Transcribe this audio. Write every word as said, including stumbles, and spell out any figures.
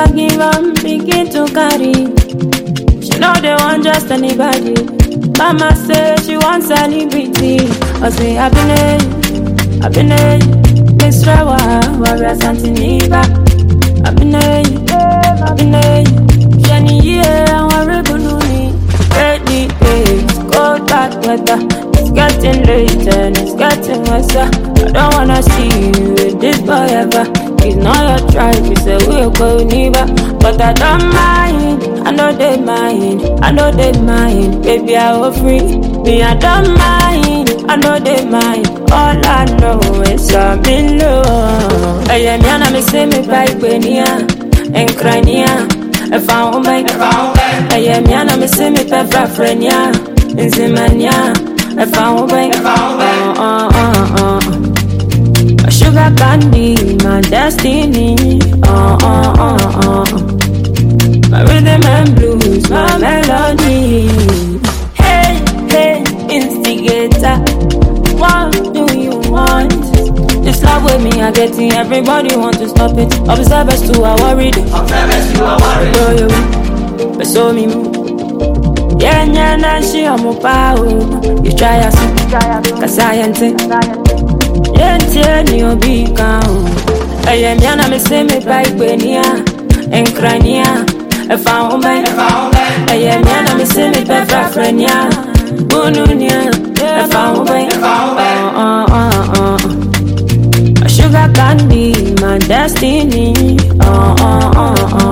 give up, begin to carry. She know they want just anybody. Mama say she wants celebrity. I say I've been a, I've been a Miss Rawa, Warrior Santiniba. I've been a, I've been a Jenny, yeah, I'm a rebeluni. Ready days, cold bad weather. It's getting late and it's getting worse. I don't wanna see you with this boy ever. He's not your tribe, he say we'll go neither. But I don't mind, I know they mind, I know they mind. Baby, I will free, me I don't mind, I know they mind. All I know is I'm in love. I am yana me say me by Benia and Crania. If I won't make, I am yana me say me pepper frenia in Zimania. If I won't make, uh uh uh uh sugar candy, my destiny. Uh uh uh uh my rhythm and blues, my melody. Hey, hey, instigator, what do you want? This love with me, I get it. Everybody want to stop it. Observers too are worried. Observers too are worried. Bro, you, but so me move. Yeah, yeah, nah, she am a power. You try us, cause I ain't it. Yeah, tell you be calm. I am yana me say me by Benia and Crania. If I won't make, I am yana me say me pepper frenia. Bununia, if I won't make, uh uh uh uh sugar candy, my destiny. Uh uh uh uh